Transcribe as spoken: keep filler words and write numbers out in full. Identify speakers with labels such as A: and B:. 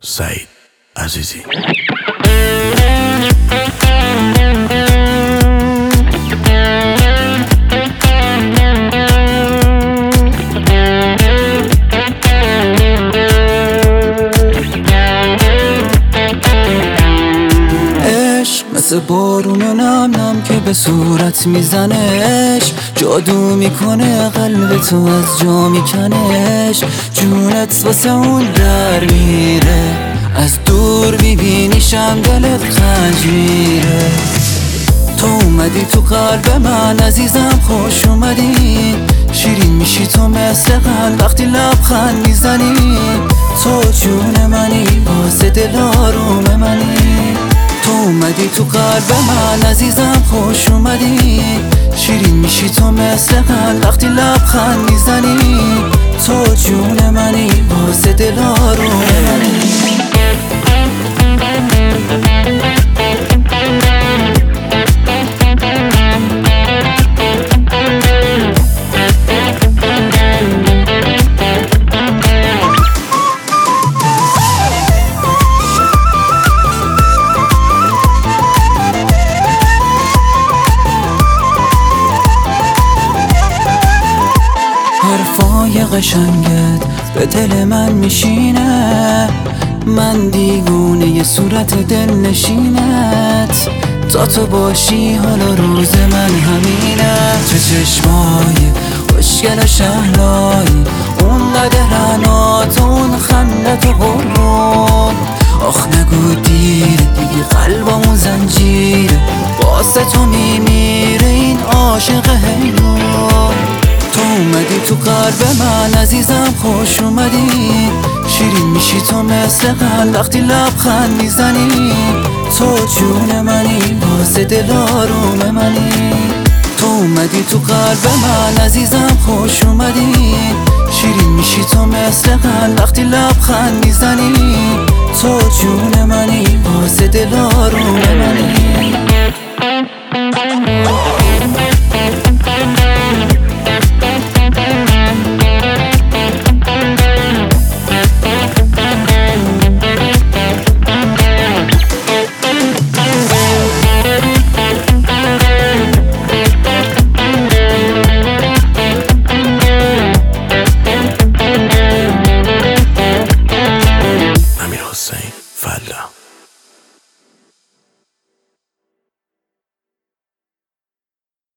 A: سعید عزیزی.
B: مثل بارون نم نم که به صورت میزنش، جادو میکنه قلب تو از جا میکنش. جونت واسه اون در میره، از دور میبینیشم دلت خنج میره. تو اومدی تو قلب من عزیزم، خوش اومدی. شیرین میشی تو مثل قند وقتی لبخند میزنی. تو جون منی، واسه دل آروم منی. تو اومدی تو قلب من عزیزم، خوش اومدی. شیرین میشی تو مثل قند وقتی لبخند میزنی. تو جون منی، واسه دل آروم منی. حرفای قشنگت به دل من میشینه، من دیوونه ی صورت دل نشینت. تا تو باشی حالا روز من همینه. چه چشمای خوشگل و شهلایی، اون قدرنات، اون خندت و قرون. آخ نگو دیره دیگه قلبمون زنجیره، واسه تو میمیره این عاشق حیرون. تو اومدی تو قلب من عزیزم، خوش اومدی. شیرین میشی تو مثل قند وقتی لبخند میزنی. تو جون منی، واسه دل آروم منی. تو اومدی تو قلب من عزیزم، خوش اومدی. شیرین میشی تو مثل قند وقتی لبخند میزنی. تو جون منی، واسه دل